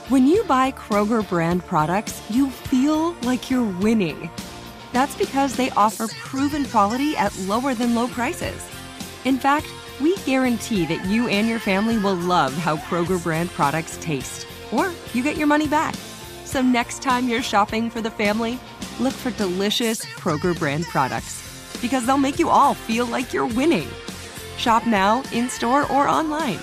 When you buy Kroger brand products, you feel like you're winning. That's because they offer proven quality at lower than low prices. In fact, we guarantee that you and your family will love how Kroger brand products taste, or you get your money back. So next time you're shopping for the family, look for delicious Kroger brand products, because they'll make you all feel like you're winning. Shop now, in-store, or online.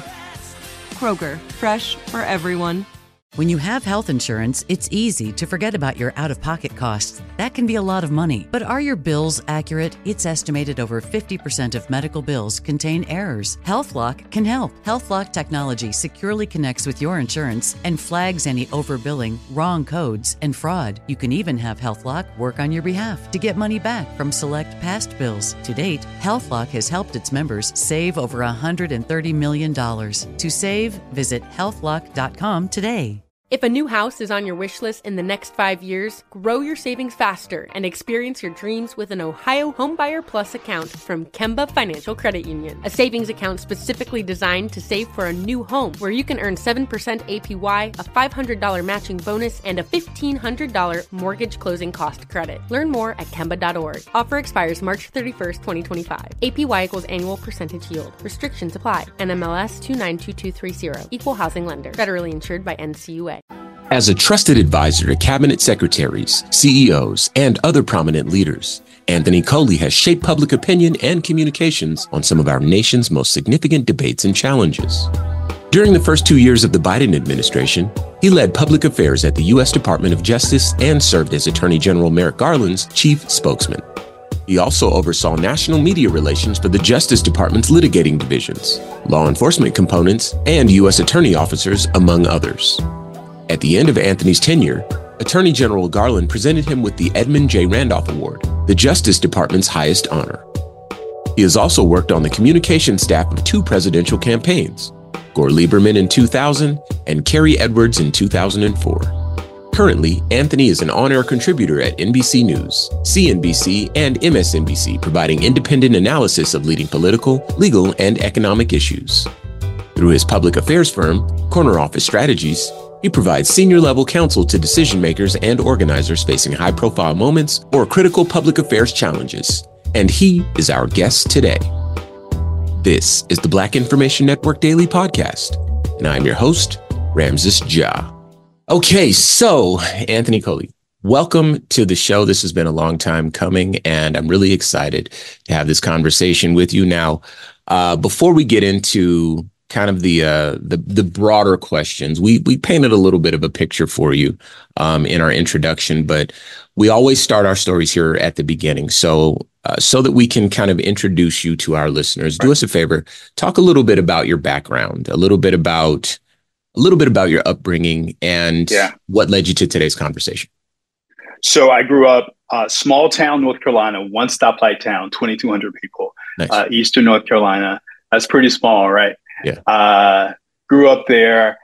Kroger, fresh for everyone. When you have health insurance, it's easy to forget about your out-of-pocket costs. That can be a lot of money. But are your bills accurate? It's estimated over 50% of medical bills contain errors. HealthLock can help. HealthLock technology securely connects with your insurance and flags any overbilling, wrong codes, and fraud. You can even have HealthLock work on your behalf to get money back from select past bills. To date, HealthLock has helped its members save over $130 million. To save, visit healthlock.com today. If a new house is on your wish list in the next 5 years, grow your savings faster and experience your dreams with an Ohio Homebuyer Plus account from Kemba Financial Credit Union. A savings account specifically designed to save for a new home, where you can earn 7% APY, a $500 matching bonus, and a $1,500 mortgage closing cost credit. Learn more at Kemba.org. Offer expires March 31st, 2025. APY equals annual percentage yield. Restrictions apply. NMLS 292230. Equal housing lender. Federally insured by NCUA. As a trusted advisor to cabinet secretaries, CEOs, and other prominent leaders, Anthony Coley has shaped public opinion and communications on some of our nation's most significant debates and challenges. During the first 2 years of the Biden administration, he led public affairs at the U.S. Department of Justice and served as Attorney General Merrick Garland's chief spokesman. He also oversaw national media relations for the Justice Department's litigating divisions, law enforcement components, and U.S. attorney officers, among others. At the end of Anthony's tenure, Attorney General Garland presented him with the Edmund J. Randolph Award, the Justice Department's highest honor. He has also worked on the communications staff of 2 presidential campaigns, Gore Lieberman in 2000 and Kerry Edwards in 2004. Currently, Anthony is an on-air contributor at NBC News, CNBC, and MSNBC, providing independent analysis of leading political, legal, and economic issues. Through his public affairs firm, Corner Office Strategies, he provides senior-level counsel to decision-makers and organizers facing high-profile moments or critical public affairs challenges. And he is our guest today. This is the Black Information Network Daily Podcast, and I'm your host, Ramses Ja. Okay, so Anthony Coley, welcome to the show. This has been a long time coming, and I'm really excited to have this conversation with you. Now, before we get into kind of the broader questions, we painted a little bit of a picture for you in our introduction, but we always start our stories here at the beginning. So that we can kind of introduce you to our listeners, do us a favor, talk a little bit about your background, a little bit about your upbringing, and what led you to today's conversation. So I grew up small town, North Carolina, one stoplight town, 2,200 people, nice. Eastern North Carolina. That's pretty small, right? Yeah. Grew up there,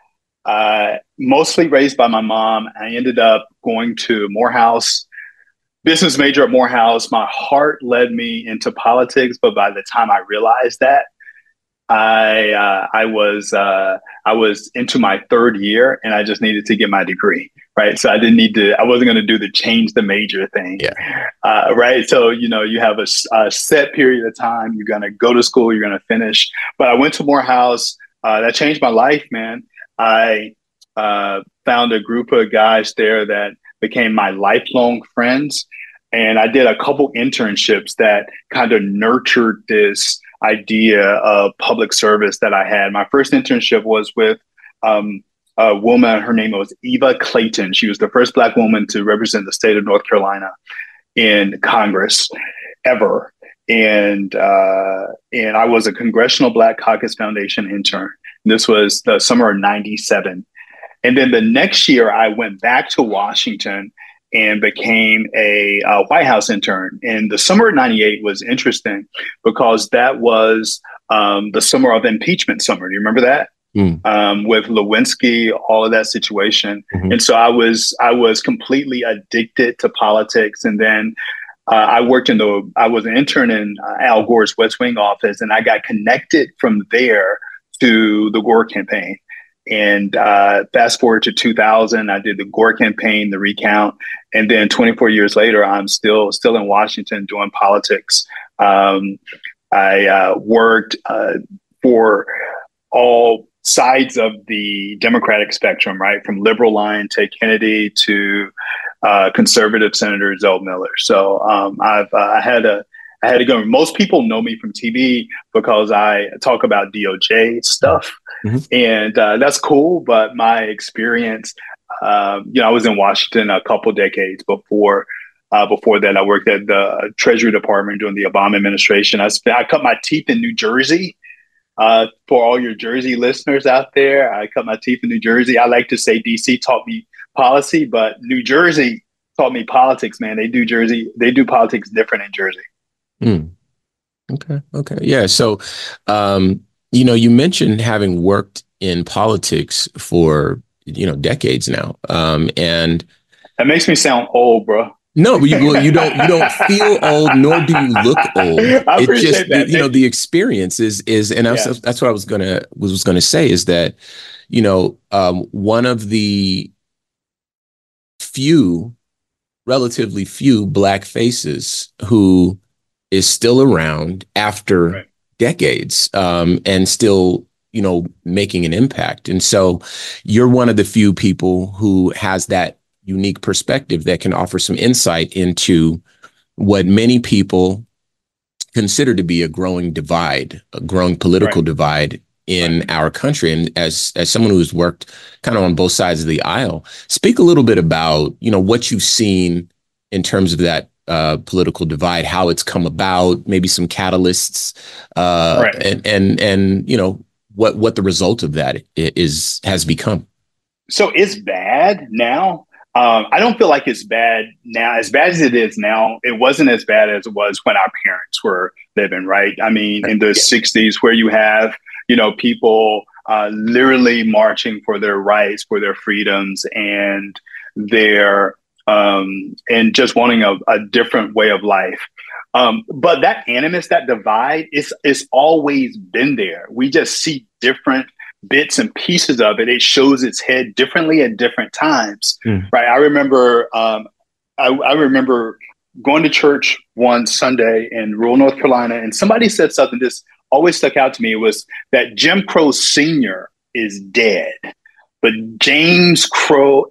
mostly raised by my mom. I ended up going to Morehouse, business major at Morehouse. My heart led me into politics, but by the time I realized that, I was into my third year, and I just needed to get my degree. Right. So I wasn't going to do the change the major thing. Yeah. Right. So, you have a set period of time. You're going to go to school. You're going to finish. But I went to Morehouse. That changed my life, man. I found a group of guys there that became my lifelong friends. And I did a couple internships that kind of nurtured this idea of public service that I had. My first internship was with a woman. Her name was Eva Clayton. She was the first Black woman to represent the state of North Carolina in Congress ever. And I was a Congressional Black Caucus Foundation intern. This was the summer of '97. And then the next year, I went back to Washington and became a White House intern. And the summer of '98 was interesting because that was the summer of impeachment summer. Do you remember that? With Lewinsky, all of that situation. Mm-hmm. And so I was completely addicted to politics. And then I was an intern in Al Gore's West Wing office, and I got connected from there to the Gore campaign. And fast forward to 2000, I did the Gore campaign, the recount, and then 24 years later, I'm still in Washington doing politics. I worked for all sides of the Democratic spectrum, right, from liberal line Ted Kennedy to conservative Senator Zell Miller. So I had to go. Most people know me from TV because I talk about DOJ stuff, and that's cool. But my experience, I was in Washington a couple decades before. Before that, I worked at the Treasury Department during the Obama administration. I cut my teeth in New Jersey. For all your Jersey listeners out there, I cut my teeth in New Jersey. I like to say DC taught me policy, but New Jersey taught me politics, man. They do politics different in Jersey. Okay. Yeah. So, you mentioned having worked in politics for, decades now. And that makes me sound old, bro. No, you don't feel old, nor do you look old. I appreciate that. The experience is, and that's what I was gonna say is that, one of the relatively few Black faces who is still around after decades, and still, making an impact. And so you're one of the few people who has that unique perspective that can offer some insight into what many people consider to be a growing political divide in our country. And as someone who's worked kind of on both sides of the aisle, speak a little bit about, what you've seen in terms of that political divide, how it's come about, maybe some catalysts, and what the result of that has become. So it's bad now. I don't feel like it's bad now. As bad as it is now, it wasn't as bad as it was when our parents were living, right? I mean, in the 60s, where you have, people literally marching for their rights, for their freedoms, and their and just wanting a different way of life. But that animus, that divide, it's always been there. We just see different bits and pieces of it. It shows its head differently at different times, right? I remember, I remember going to church one Sunday in rural North Carolina, and somebody said something that always stuck out to me. It was that Jim Crow Sr. is dead, but James Crow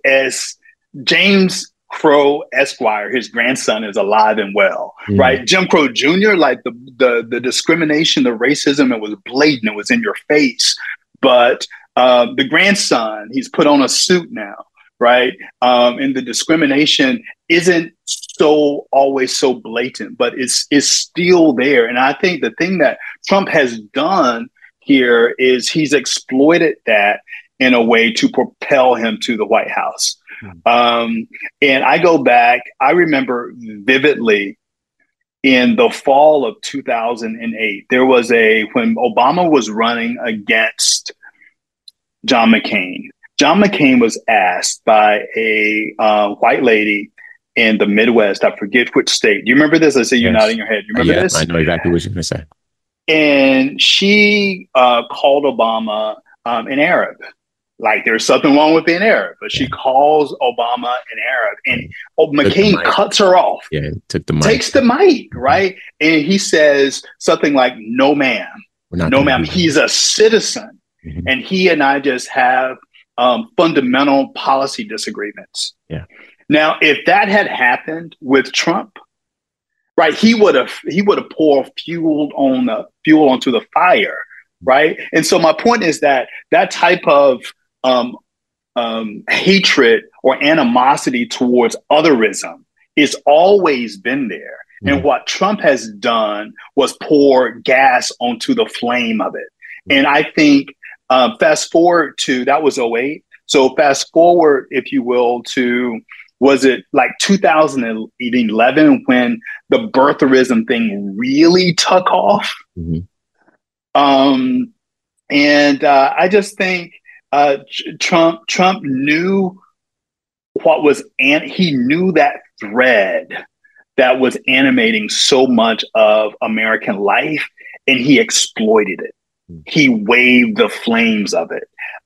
Esquire, his grandson, is alive and well, right? Jim Crow Jr., like the discrimination, the racism, it was blatant, it was in your face. But the grandson, he's put on a suit now, right? And the discrimination isn't always so blatant, but it's still there. And I think the thing that Trump has done here is he's exploited that in a way to propel him to the White House. And I go back, I remember vividly in the fall of 2008, there was when Obama was running against John McCain. John McCain was asked by a white lady in the Midwest, I forget which state. Do you remember this? I see you're nodding your head. You remember this? I know exactly what you're going to say. And she called Obama an Arab. Like, there's something wrong with being Arab, but she calls Obama an Arab, and McCain cuts her off. Yeah, takes the mic, right? And he says something like, "No, ma'am, no, ma'am." He's a citizen, and he and I just have fundamental policy disagreements. Yeah. Now, if that had happened with Trump, right, he would have poured fuel onto the fire, right? And so my point is that type of hatred or animosity towards otherism is always been there. And what Trump has done was pour gas onto the flame of it. And I think fast forward to, that was 2008. So fast forward, if you will, to, was it like 2011 when the birtherism thing really took off? And I just think Trump knew what was, and he knew that thread that was animating so much of American life, and he exploited it. He waved the flames of it.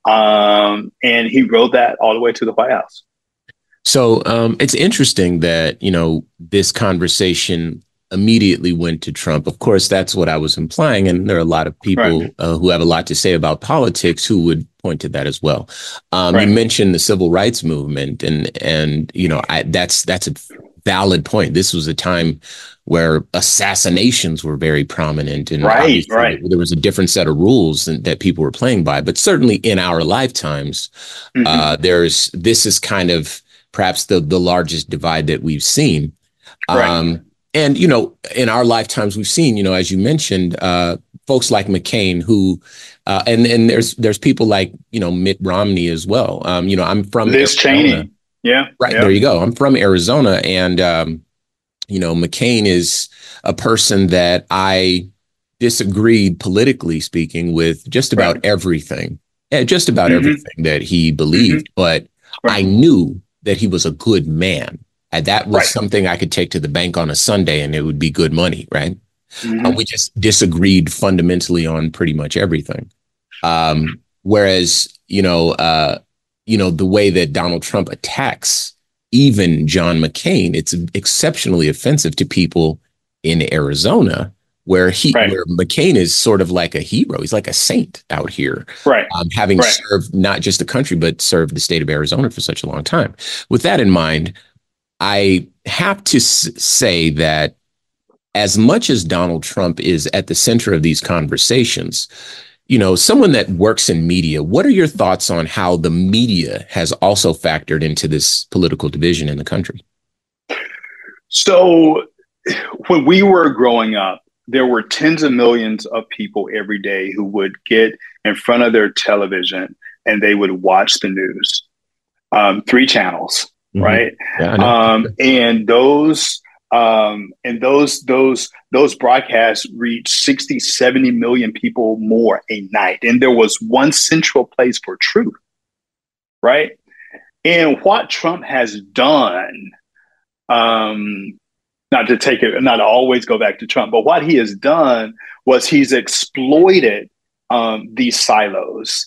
And he rode that all the way to the White House. So it's interesting that, this conversation immediately went to Trump. Of course, that's what I was implying. And there are a lot of people who have a lot to say about politics who would point to that as well. You mentioned the civil rights movement and that's a valid point. This was a time where assassinations were very prominent, and there was a different set of rules that people were playing by. But certainly in our lifetimes, this is kind of perhaps the largest divide that we've seen. And, in our lifetimes, we've seen, as you mentioned, folks like McCain who and there's people like, Mitt Romney as well. I'm from Liz Cheney. Yeah. Right. Yeah. There you go. I'm from Arizona. And, McCain is a person that I disagreed, politically speaking, with just about everything, everything that he believed. But I knew that he was a good man. And that was something I could take to the bank on a Sunday and it would be good money. Right. We just disagreed fundamentally on pretty much everything. Whereas, the way that Donald Trump attacks even John McCain, it's exceptionally offensive to people in Arizona, where McCain is sort of like a hero. He's like a saint out here, having served not just the country, but served the state of Arizona for such a long time. With that in mind, I have to say that as much as Donald Trump is at the center of these conversations, someone that works in media, what are your thoughts on how the media has also factored into this political division in the country? So when we were growing up, there were tens of millions of people every day who would get in front of their television and they would watch the news, 3 channels, right? Yeah, and those broadcasts reached 60, 70 million people more a night. And there was one central place for truth, right? And what Trump has done, not to always go back to Trump, but what he has done was he's exploited these silos.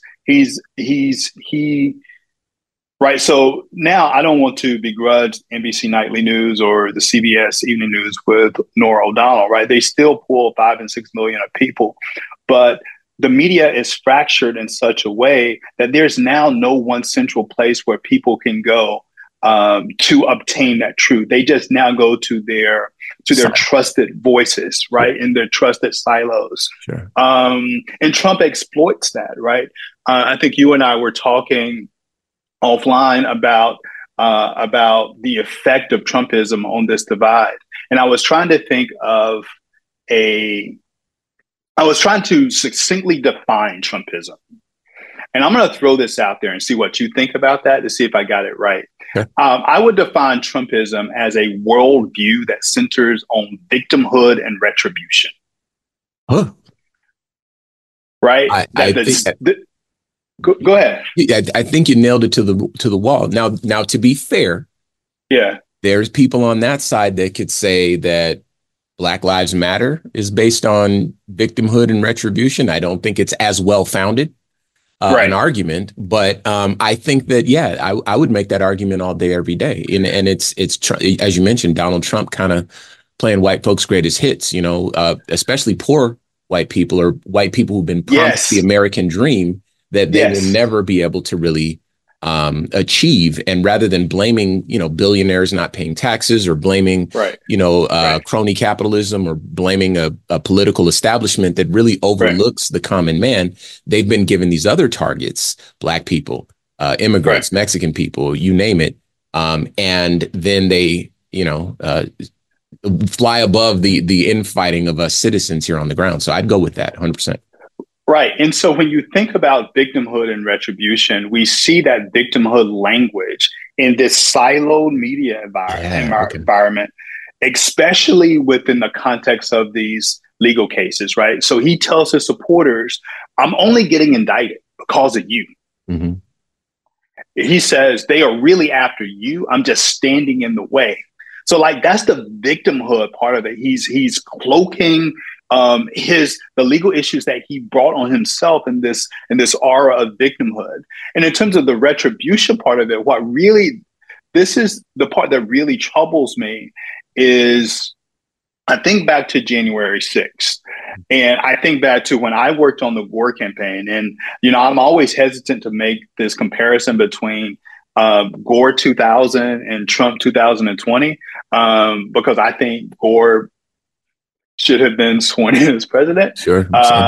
Right. So now I don't want to begrudge NBC Nightly News or the CBS Evening News with Norah O'Donnell. Right. They still pull 5 and 6 million of people. But the media is fractured in such a way that there's now no one central place where people can go to obtain that truth. They just now go to their trusted voices, right, in their trusted silos. Sure. And Trump exploits that. Right. I think you and I were talking offline about the effect of Trumpism on this divide. And I was trying to succinctly define Trumpism. And I'm going to throw this out there and see what you think about that to see if I got it right. Okay. I would define Trumpism as a worldview that centers on victimhood and retribution. Huh. Right? Go ahead. Yeah, I think you nailed it to the wall. Now, to be fair, there's people on that side that could say that Black Lives Matter is based on victimhood and retribution. I don't think it's as well founded an argument, but I think that I would make that argument all day, every day. And it's as you mentioned, Donald Trump kind of playing white folks' greatest hits. Especially poor white people or white people who've been promised the American dream that they will never be able to really achieve. And rather than blaming, billionaires not paying taxes or blaming, crony capitalism or blaming a political establishment that really overlooks the common man, they've been given these other targets, Black people, immigrants, Mexican people, you name it. And then they, fly above the infighting of us citizens here on the ground. So I'd go with that 100%. Right. And so when you think about victimhood and retribution, we see that victimhood language in this siloed media environment, especially within the context of these legal cases. Right. So he tells his supporters, I'm only getting indicted because of you. Mm-hmm. He says they are really after you. I'm just standing in the way. So that's the victimhood part of it. He's cloaking the legal issues that he brought on himself in this aura of victimhood. And in terms of the retribution part of it, this is the part that really troubles me is I think back to January 6th, and I think back to when I worked on the Gore campaign. And, I'm always hesitant to make this comparison between Gore 2000 and Trump 2020, because I think Gore should have been sworn in as president. Sure.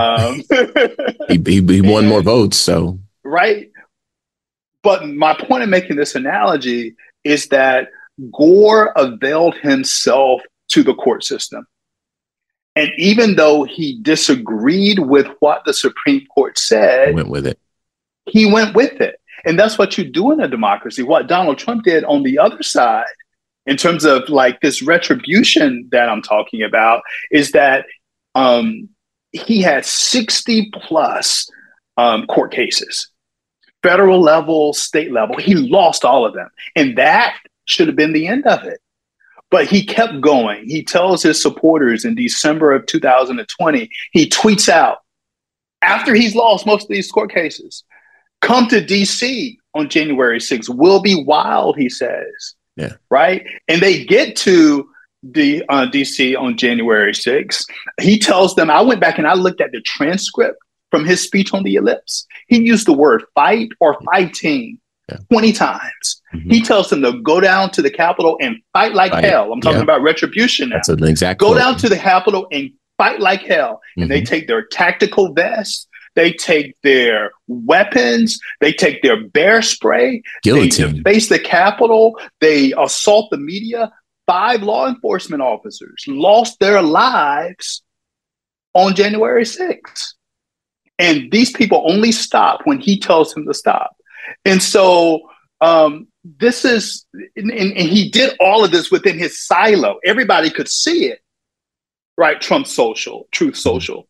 He won more votes, so. Right. But my point in making this analogy is that Gore availed himself to the court system. And even though he disagreed with what the Supreme Court said, he went with it. And that's what you do in a democracy. What Donald Trump did on the other side, in terms of like this retribution that I'm talking about, is that he had 60 plus court cases, federal level, state level. He lost all of them. And that should have been the end of it. But he kept going. He tells his supporters in December of 2020, he tweets out, after he's lost most of these court cases, come to D.C. on January 6th. We'll be wild, he says. Yeah. Right? And they get to D.C. on January 6th. He tells them, I went back and I looked at the transcript from his speech on the ellipse. He used the word fight or fighting 20 times. Mm-hmm. He tells them to go down to the Capitol and fight like hell. I'm talking about retribution now. That's an exact Go quote. down to the Capitol and fight like hell. Mm-hmm. And they take their tactical vests, they take their weapons, they take their bear spray, guillotine. They face the Capitol, they assault the media. 5 law enforcement officers lost their lives on January 6th. And these people only stop when he tells them to stop. And so this is, and he did all of this within his silo. Everybody could see it, right? Trump Social, Truth Social.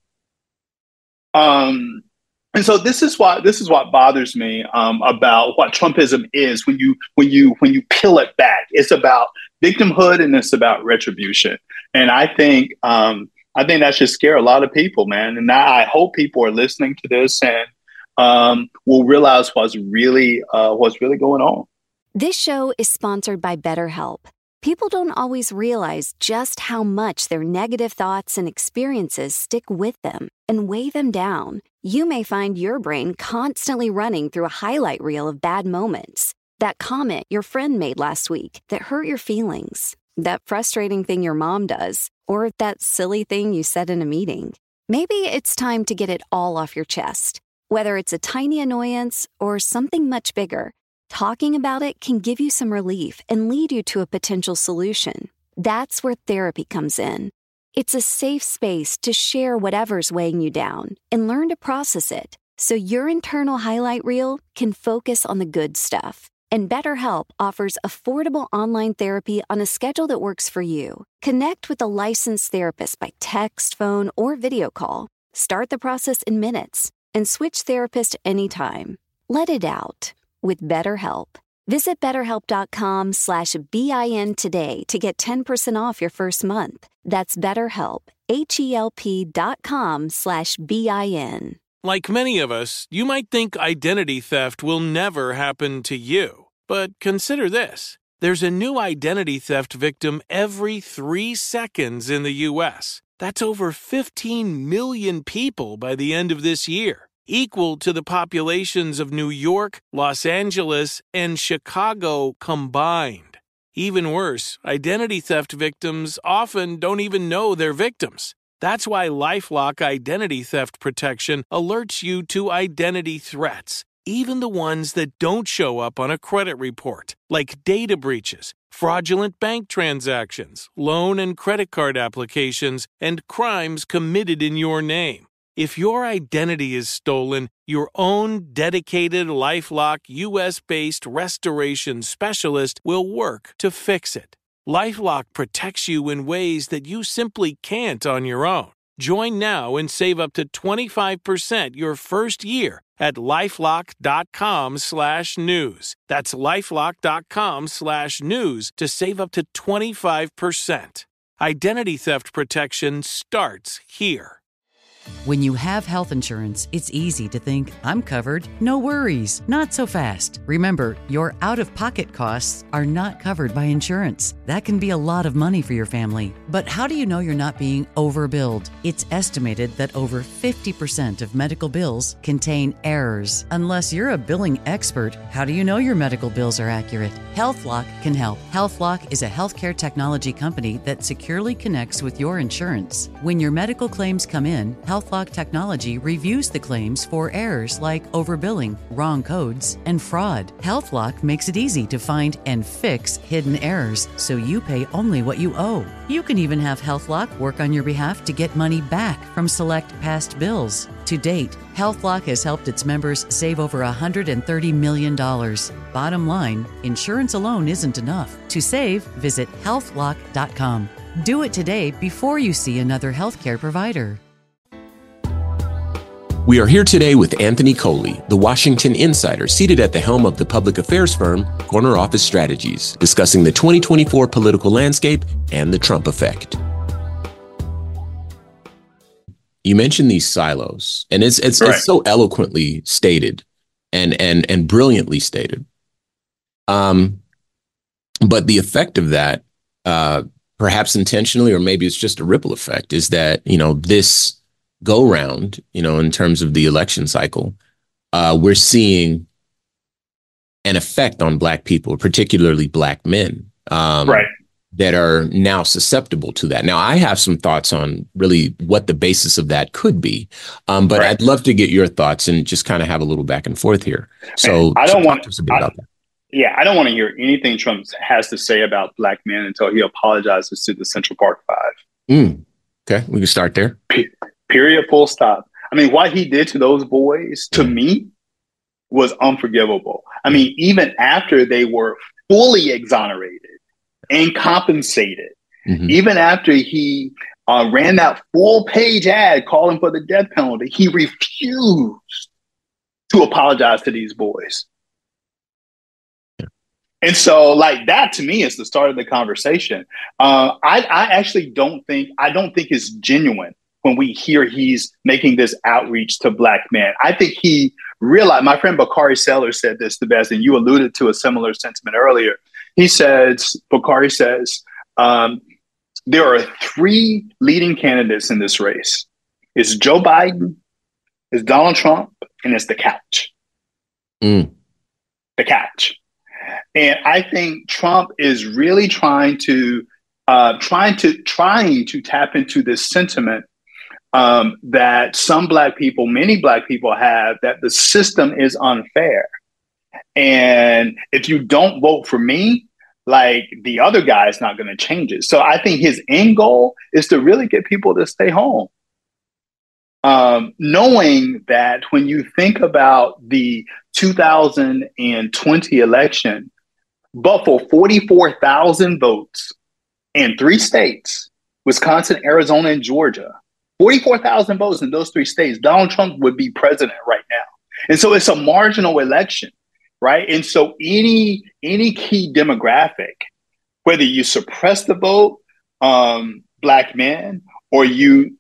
And so this is what bothers me about what Trumpism is when you peel it back. It's about victimhood and it's about retribution. And I think that should scare a lot of people, man. And I hope people are listening to this and will realize what's really going on. This show is sponsored by BetterHelp. People don't always realize just how much their negative thoughts and experiences stick with them and weigh them down. You may find your brain constantly running through a highlight reel of bad moments. That comment your friend made last week that hurt your feelings. That frustrating thing your mom does. Or that silly thing you said in a meeting. Maybe it's time to get it all off your chest. Whether it's a tiny annoyance or something much bigger, talking about it can give you some relief and lead you to a potential solution. That's where therapy comes in. It's a safe space to share whatever's weighing you down and learn to process it so your internal highlight reel can focus on the good stuff. And BetterHelp offers affordable online therapy on a schedule that works for you. Connect with a licensed therapist by text, phone, or video call. Start the process in minutes and switch therapist anytime. Let it out with BetterHelp. Visit BetterHelp.com/BIN today to get 10% off your first month. That's BetterHelp, HELP.com/BIN. Like many of us, you might think identity theft will never happen to you. But consider this. There's a new identity theft victim every 3 seconds in the U.S. That's over 15 million people by the end of this year, equal to the populations of New York, Los Angeles, and Chicago combined. Even worse, identity theft victims often don't even know they're victims. That's why LifeLock Identity Theft Protection alerts you to identity threats, even the ones that don't show up on a credit report, like data breaches, fraudulent bank transactions, loan and credit card applications, and crimes committed in your name. If your identity is stolen, your own dedicated LifeLock U.S.-based restoration specialist will work to fix it. LifeLock protects you in ways that you simply can't on your own. Join now and save up to 25% your first year at LifeLock.com/news. That's LifeLock.com/news to save up to 25%. Identity theft protection starts here. When you have health insurance, it's easy to think, I'm covered, no worries. Not so fast. Remember, your out-of-pocket costs are not covered by insurance. That can be a lot of money for your family. But how do you know you're not being overbilled? It's estimated that over 50% of medical bills contain errors. Unless you're a billing expert, how do you know your medical bills are accurate? HealthLock can help. HealthLock is a healthcare technology company that securely connects with your insurance. When your medical claims come in, HealthLock technology reviews the claims for errors like overbilling, wrong codes, and fraud. HealthLock makes it easy to find and fix hidden errors so you pay only what you owe. You can even have HealthLock work on your behalf to get money back from select past bills. To date, HealthLock has helped its members save over $130 million. Bottom line, insurance alone isn't enough. To save, visit healthlock.com. Do it today before you see another healthcare provider. We are here today with Anthony Coley, the Washington insider seated at the helm of the public affairs firm Corner Office Strategies, discussing the 2024 political landscape and the Trump effect. You mentioned these silos, and it's so eloquently stated and brilliantly stated. But the effect of that, perhaps intentionally, or maybe it's just a ripple effect, is that, this go round, in terms of the election cycle, we're seeing an effect on Black people, particularly Black men, that are now susceptible to that. Now, I have some thoughts on really what the basis of that could be, but I'd love to get your thoughts and just kind of have a little back and forth here. So I don't want to about that. Yeah, I don't want to hear anything Trump has to say about Black men until he apologizes to the Central Park Five. Okay, we can start there. Period, full stop. I mean, what he did to those boys, to me, was unforgivable. I mean, even after they were fully exonerated and compensated, even after he ran that full-page ad calling for the death penalty, he refused to apologize to these boys. And so, that to me is the start of the conversation. I actually don't think it's genuine when we hear he's making this outreach to Black men. I think he realized, my friend Bakari Sellers said this the best, and you alluded to a similar sentiment earlier. Bakari says, there are three leading candidates in this race. It's Joe Biden, it's Donald Trump, and it's the couch. The couch. And I think Trump is really trying to tap into this sentiment that some Black people, many Black people have, that the system is unfair. And if you don't vote for me, the other guy is not going to change it. So I think his end goal is to really get people to stay home. Knowing that when you think about the 2020 election, but for 44,000 votes in 3 states, Wisconsin, Arizona, and Georgia, 44,000 votes in those 3 states, Donald Trump would be president right now. And so it's a marginal election, right? And so any key demographic, whether you suppress the vote, Black men, or you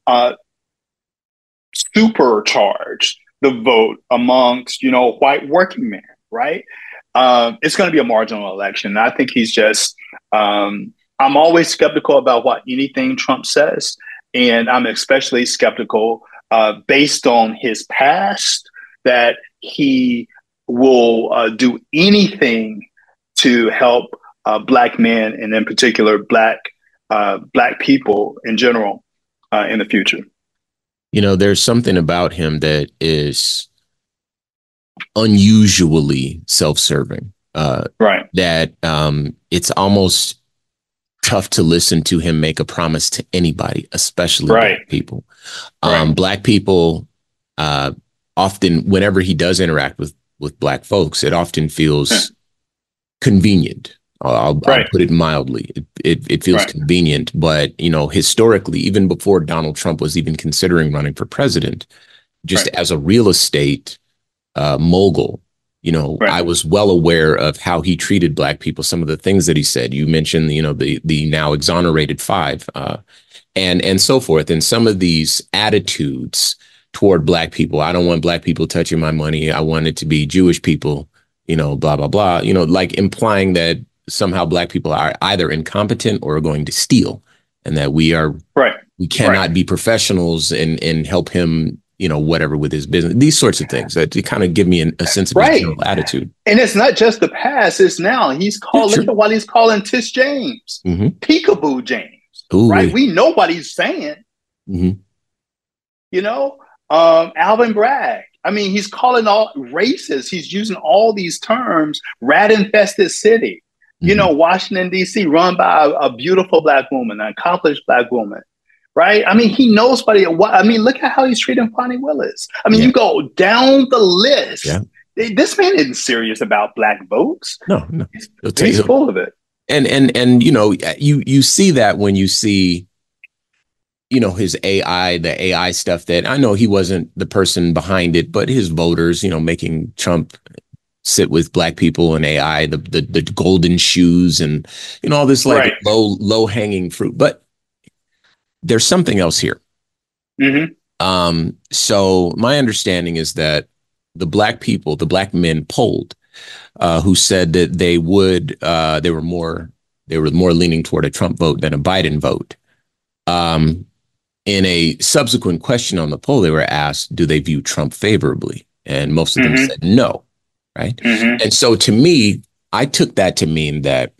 supercharge the vote amongst, white working men, right? It's going to be a marginal election. And I think he's just, I'm always skeptical about what anything Trump says. And I'm especially skeptical based on his past that he will do anything to help Black men, and in particular Black people in general in the future. There's something about him that is unusually self-serving. That it's almost tough to listen to him make a promise to anybody, especially Black people. Black people often, whenever he does interact with Black folks, it often feels convenient. I'll put it mildly. It feels convenient, but historically, even before Donald Trump was even considering running for president, just as a real estate mogul, I was well aware of how he treated Black people, some of the things that he said. You mentioned, the now exonerated 5 and so forth. And some of these attitudes toward Black people. I don't want Black people touching my money. I want it to be Jewish people, blah, blah, blah, like implying that somehow Black people are either incompetent or are going to steal, and that we cannot be professionals and help him, whatever with his business, these sorts of things that kind of give me a sense of his general attitude. And it's not just the past, it's now. He's called, look at what he's calling Tish James, Peekaboo James, right? We know what he's saying, Alvin Bragg. I mean, he's calling all races. He's using all these terms, rat-infested city, Washington, D.C., run by a beautiful Black woman, an accomplished Black woman. Right. I mean, he knows look at how he's treating Fani Willis. I mean, you go down the list. Yeah. This man isn't serious about Black votes. No. He's full of it. And you see that when you see, his the AI stuff, that I know he wasn't the person behind it, but his voters, making Trump sit with Black people and AI, the golden shoes and, all this low hanging fruit. But there's something else here. So my understanding is that the Black people, the Black men polled, who said that they were more leaning toward a Trump vote than a Biden vote. In a subsequent question on the poll, they were asked, do they view Trump favorably? And most of them said no. Right. And so to me, I took that to mean that,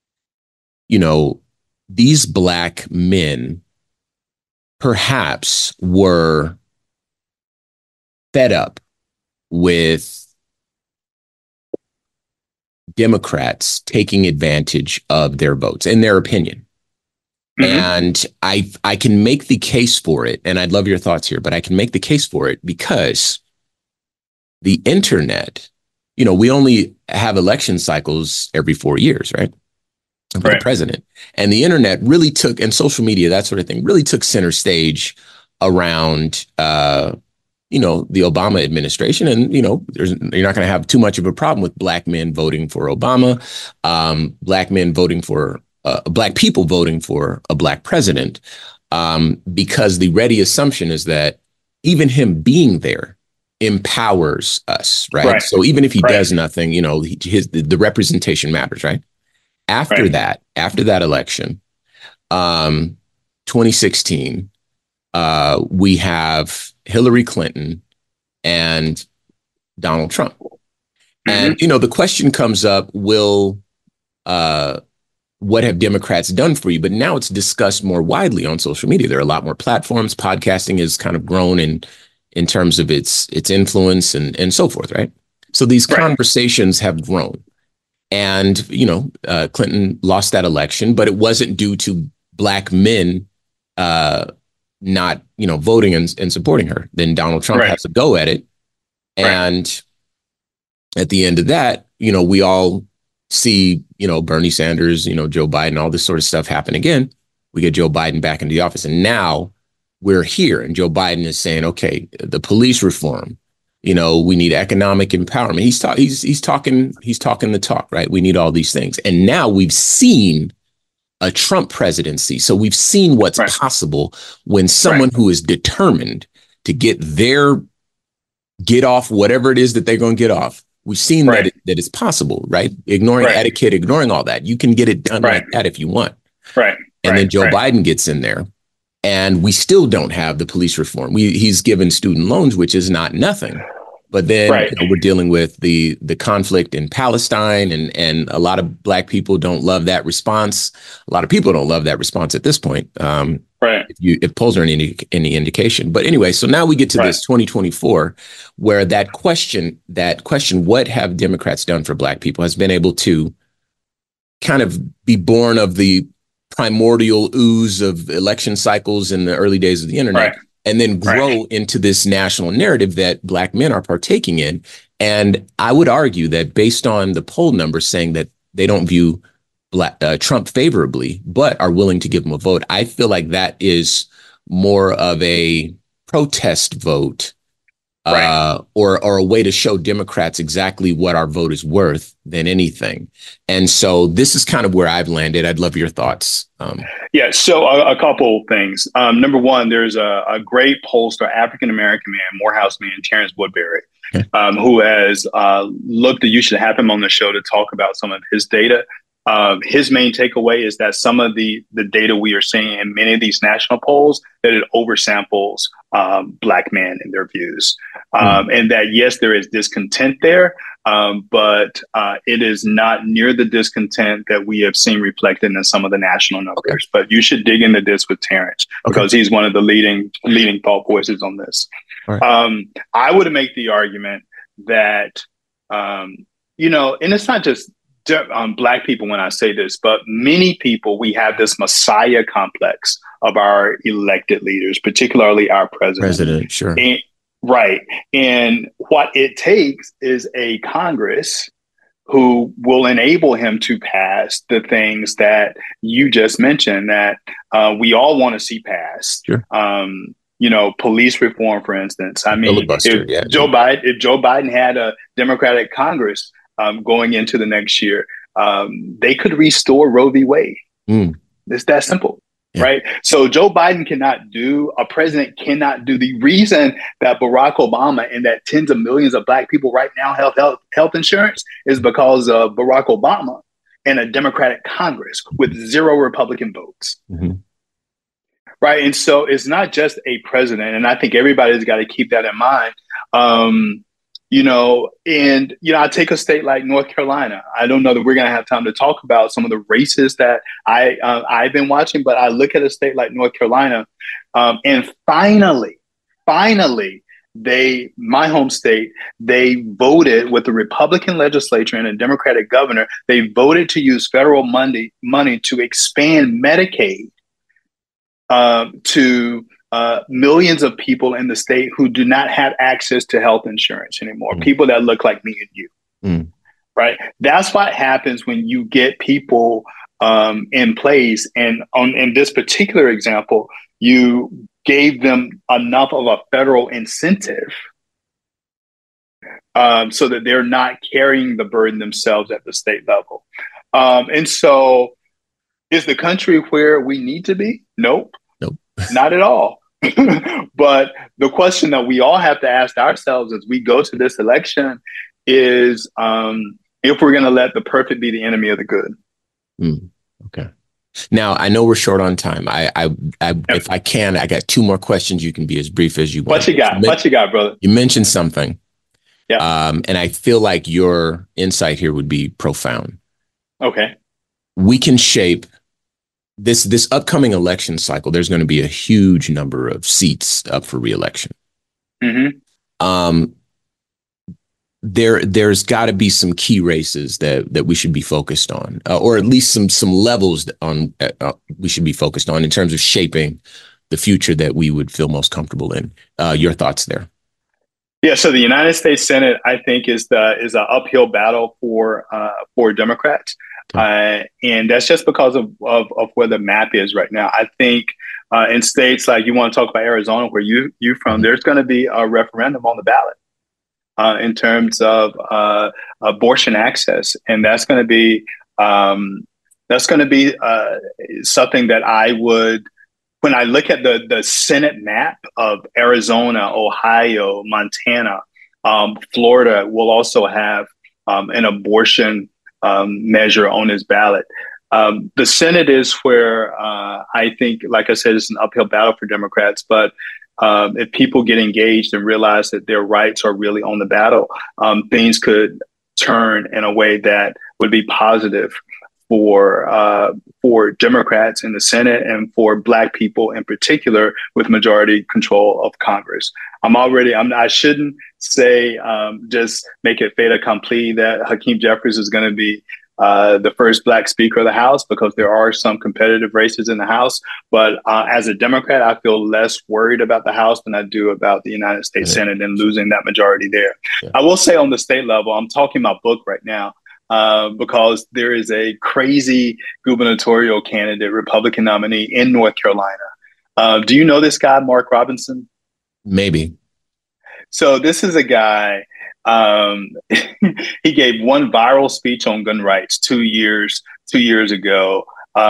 these Black men perhaps were fed up with Democrats taking advantage of their votes, in their opinion. And I can make the case for it, and I'd love your thoughts here, but I can make the case for it because the internet, we only have election cycles every 4 years, right? For the president. And the internet really took, and social media, that sort of thing, really took center stage around, the Obama administration. And, you're not going to have too much of a problem with Black men voting for Obama, Black men voting for, Black people voting for a Black president, because the ready assumption is that even him being there empowers us, right? So even if he does nothing, the representation matters, right? After that election, 2016, we have Hillary Clinton and Donald Trump. And, the question comes up, what have Democrats done for you? But now it's discussed more widely on social media. There are a lot more platforms. Podcasting has kind of grown in terms of its influence and so forth, right? So these conversations have grown. And, Clinton lost that election, but it wasn't due to Black men not, voting and supporting her. Then Donald Trump has a go at it. And at the end of that, we all see, Bernie Sanders, Joe Biden, all this sort of stuff happen again. We get Joe Biden back into the office. And now we're here. And Joe Biden is saying, OK, the police reform. We need economic empowerment. He's talking the talk, right? We need all these things. And now we've seen a Trump presidency. So we've seen what's possible when someone who is determined to get off whatever it is that they're going to get off. We've seen that it's possible, right? Ignoring etiquette, ignoring all that. You can get it done like that if you want. And then Joe Biden gets in there. And we still don't have the police reform. He's given student loans, which is not nothing. But then we're dealing with the conflict in Palestine, and a lot of Black people don't love that response. A lot of people don't love that response at this point. If polls are any indication. But anyway, so now we get to this 2024, where that question, what have Democrats done for Black people, has been able to kind of be born of the primordial ooze of election cycles in the early days of the internet, and then grow into this national narrative that Black men are partaking in. And I would argue that based on the poll numbers saying that they don't view Trump favorably, but are willing to give him a vote, I feel like that is more of a protest vote or a way to show Democrats exactly what our vote is worth than anything. And so this is kind of where I've landed. I'd love your thoughts. Yeah, so a couple things. Number one, there's a great pollster, African-American man, Morehouse man, Terrence Woodbury, who has looked at, you should have him on the show to talk about some of his data. His main takeaway is that some of the data we are seeing in many of these national polls, that it oversamples Black men in their views. And that, yes, there is discontent there, but it is not near the discontent that we have seen reflected in some of the national numbers. Okay. But you should dig into this with Terrence, because he's one of the leading thought voices on this. Right. I would make the argument that, and it's not just Black people when I say this, but many people, we have this Messiah complex of our elected leaders, particularly our president. Sure. Right. And what it takes is a Congress who will enable him to pass the things that you just mentioned that we all want to see passed. Sure. Police reform, for instance. I mean, if Joe Biden had a Democratic Congress going into the next year, they could restore Roe v. Wade. It's that simple. Yeah. Right. So a president cannot do. The reason that Barack Obama and that tens of millions of Black people right now have health insurance is because of Barack Obama and a Democratic Congress with 0 Republican votes. Mm-hmm. Right. And so it's not just a president. And I think everybody's got to keep that in mind. I take a state like North Carolina. I don't know that we're going to have time to talk about some of the races that I've been watching, but I look at a state like North Carolina, and finally, my home state, they voted with the Republican legislature and a Democratic governor. They voted to use federal money to expand Medicaid to millions of people in the state who do not have access to health insurance anymore. People that look like me and you, right? That's what happens when you get people in place. And in this particular example, you gave them enough of a federal incentive so that they're not carrying the burden themselves at the state level. And so is the country where we need to be? Nope. Not at all. But the question that we all have to ask ourselves as we go to this election is if we're going to let the perfect be the enemy of the good. Okay. Now, I know we're short on time. If I can, I got 2 more questions. You can be as brief as you want. What you got, brother? You mentioned something. Yeah. And I feel like your insight here would be profound. Okay. We can shape this upcoming election cycle. There's going to be a huge number of seats up for re-election. Mm-hmm. There's got to be some key races that we should be focused on, or at least some levels on we should be focused on in terms of shaping the future that we would feel most comfortable in. Your thoughts there? Yeah, so the United States Senate, I think, is an uphill battle for Democrats. And that's just because of where the map is right now. I think in states like, you want to talk about Arizona, where you're from, there's going to be a referendum on the ballot in terms of abortion access. And that's going to be something that I would, when I look at the Senate map of Arizona, Ohio, Montana, Florida will also have an abortion measure on his ballot. The Senate is where I think, like I said, it's an uphill battle for Democrats. But if people get engaged and realize that their rights are really on the battle, things could turn in a way that would be positive for Democrats in the Senate and for Black people in particular with majority control of Congress. I shouldn't say just make it fait accompli that Hakeem Jeffries is going to be the first Black Speaker of the House, because there are some competitive races in the House. But as a Democrat, I feel less worried about the House than I do about the United States Senate and losing that majority there. Yeah. I will say on the state level, I'm talking my book right now. Because there is a crazy gubernatorial candidate, Republican nominee in North Carolina. Do you know this guy, Mark Robinson? Maybe. So this is a guy. He gave one viral speech on gun rights 2 years ago.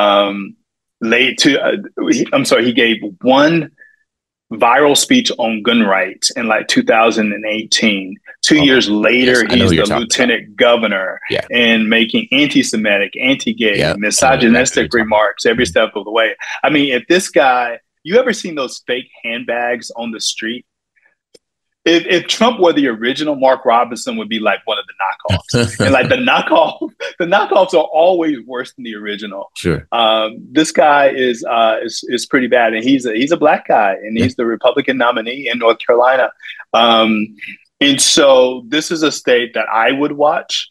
He gave one viral speech on gun rights in like 2018. 2 years later, he's the lieutenant governor and making anti-Semitic, anti-gay, misogynistic remarks every step of the way. I mean, if this guy, you ever seen those fake handbags on the street? If Trump were the original, Mark Robinson would be like one of the knockoffs. And like the knockoffs are always worse than the original. Sure. This guy is pretty bad, and he's a black guy, and he's the Republican nominee in North Carolina. And so this is a state that I would watch,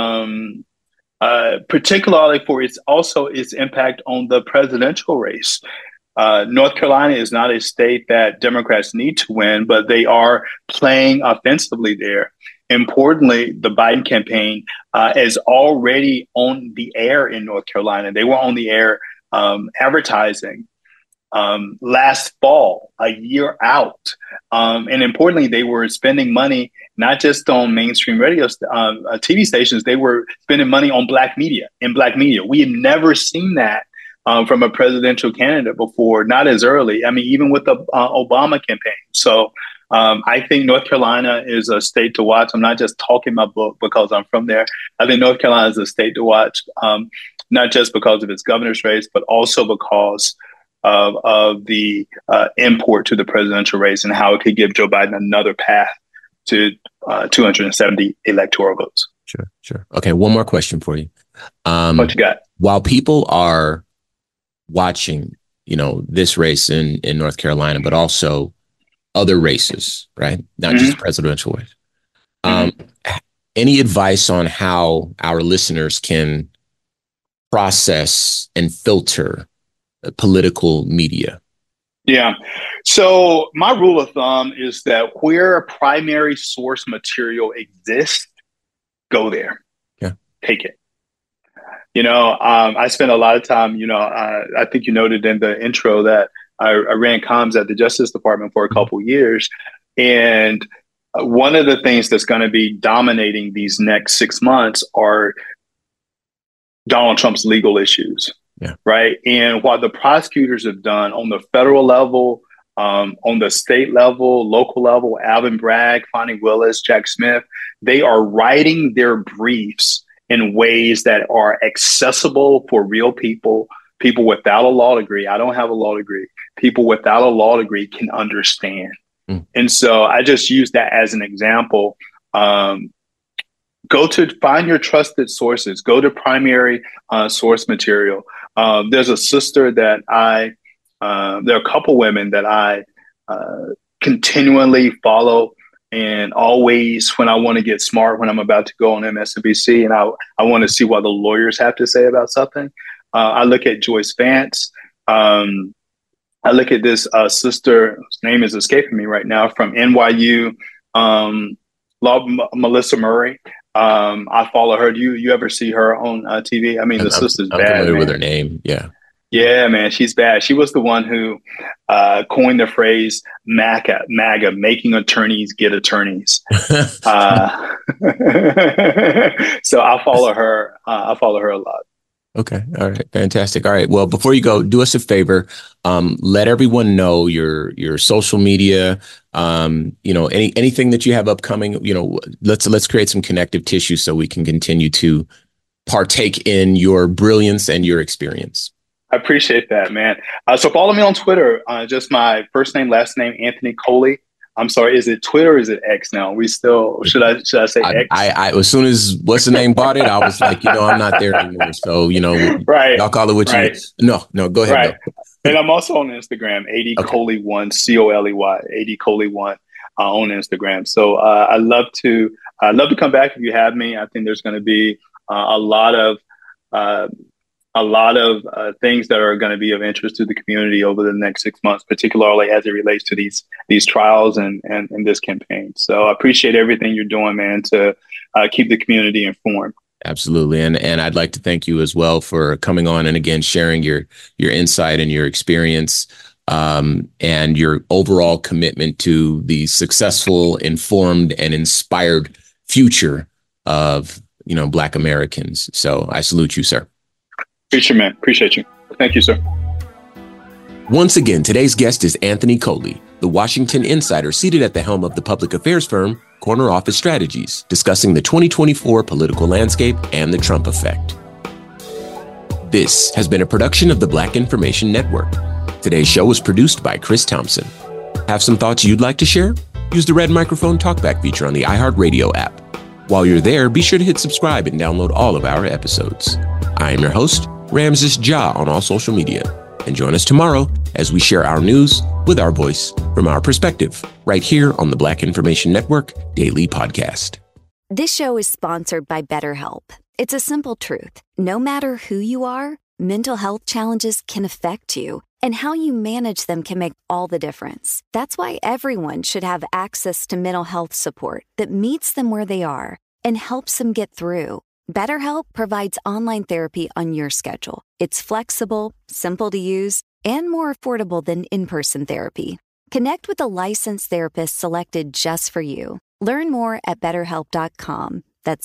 particularly for its impact on the presidential race. North Carolina is not a state that Democrats need to win, but they are playing offensively there. Importantly, the Biden campaign is already on the air in North Carolina. They were on the air advertising last fall, a year out. And importantly, they were spending money not just on mainstream radio TV stations. They were spending money on black media. We have never seen that from a presidential candidate before, not as early. I mean, even with the Obama campaign. So I think North Carolina is a state to watch. I'm not just talking my book because I'm from there. I think North Carolina is a state to watch, not just because of its governor's race, but also because of the import to the presidential race and how it could give Joe Biden another path to 270 electoral votes. Sure. Okay, one more question for you. What you got? While people are watching, this race in North Carolina, but also other races, right? Not just the presidential race. Any advice on how our listeners can process and filter political media? Yeah. So my rule of thumb is that where primary source material exists, go there. Yeah. Take it. I spent a lot of time, I think you noted in the intro that I ran comms at the Justice Department for a couple of years. And one of the things that's going to be dominating these next 6 months are Donald Trump's legal issues. Yeah. Right. And what the prosecutors have done on the federal level, on the state level, local level, Alvin Bragg, Fani Willis, Jack Smith, they are writing their briefs in ways that are accessible for real people without a law degree. I don't have a law degree. People without a law degree can understand. And so I just use that as an example. Go to find your trusted sources. Go to primary source material. There's a sister that there are a couple women that I continually follow. And always when I want to get smart, when I'm about to go on MSNBC and I want to see what the lawyers have to say about something, I look at Joyce Vance. I look at this sister, whose name is escaping me right now, from NYU, Melissa Murray. I follow her. Do you ever see her on TV? I mean, the sister's bad. I'm familiar with her name. Yeah. Yeah, man, she's bad. She was the one who coined the phrase MAGA, making attorneys get attorneys. So I follow her. I follow her a lot. Okay. All right. Fantastic. All right. Well, before you go, do us a favor. Let everyone know your social media, anything that you have upcoming, let's create some connective tissue so we can continue to partake in your brilliance and your experience. I appreciate that, man. So follow me on Twitter. Just my first name, last name, Anthony Coley. I'm sorry. Is it Twitter or is it X now? Should I say X? I as soon as what's the name bought it, I was like, I'm not there anymore. So, right. Y'all call it what you No, go ahead. Right. And I'm also on Instagram, AD Coley1, COLEY, AD Coley1 on Instagram. So I'd love to come back if you have me. I think there's going to be a lot of things that are going to be of interest to the community over the next 6 months, particularly as it relates to these trials and this campaign. So I appreciate everything you're doing, man, to keep the community informed. Absolutely. And I'd like to thank you as well for coming on and again, sharing your insight and your experience. and your overall commitment to the successful, informed, and inspired future of, Black Americans. So I salute you, sir. Appreciate you. Thank you, sir. Once again, today's guest is Anthony Coley, the Washington insider seated at the helm of the public affairs firm Corner Office Strategies, discussing the 2024 political landscape and the Trump effect. This has been a production of the Black Information Network. Today's show was produced by Chris Thompson. Have some thoughts you'd like to share? Use the red microphone talkback feature on the iHeartRadio app. While you're there, be sure to hit subscribe and download all of our episodes. I am your host, Ramses Ja, on all social media. And join us tomorrow as we share our news with our voice from our perspective, right here on the Black Information Network Daily Podcast. This show is sponsored by BetterHelp. It's a simple truth. No matter who you are, mental health challenges can affect you, and how you manage them can make all the difference. That's why everyone should have access to mental health support that meets them where they are and helps them get through. BetterHelp provides online therapy on your schedule. It's flexible, simple to use, and more affordable than in-person therapy. Connect with a licensed therapist selected just for you. Learn more at BetterHelp.com. That's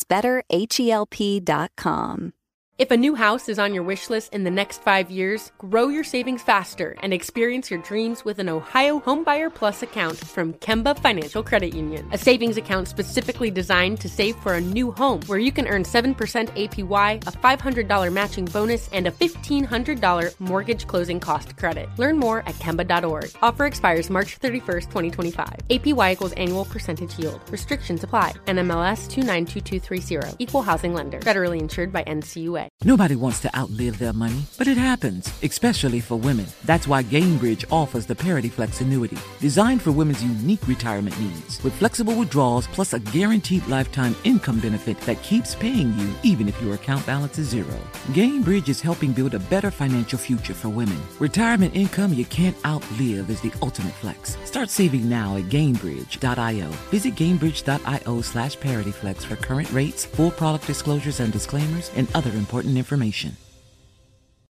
BetterHelp.com. If a new house is on your wish list in the next 5 years, grow your savings faster and experience your dreams with an Ohio Homebuyer Plus account from Kemba Financial Credit Union. A savings account specifically designed to save for a new home, where you can earn 7% APY, a $500 matching bonus, and a $1,500 mortgage closing cost credit. Learn more at Kemba.org. Offer expires March 31st, 2025. APY equals annual percentage yield. Restrictions apply. NMLS 292230. Equal housing lender. Federally insured by NCUA. Nobody wants to outlive their money, but it happens, especially for women. That's why Gainbridge offers the Parity Flex annuity, designed for women's unique retirement needs, with flexible withdrawals plus a guaranteed lifetime income benefit that keeps paying you even if your account balance is zero. Gainbridge is helping build a better financial future for women. Retirement income you can't outlive is the ultimate flex. Start saving now at Gainbridge.io. Visit Gainbridge.io/ParityFlex for current rates, full product disclosures and disclaimers, and other important information.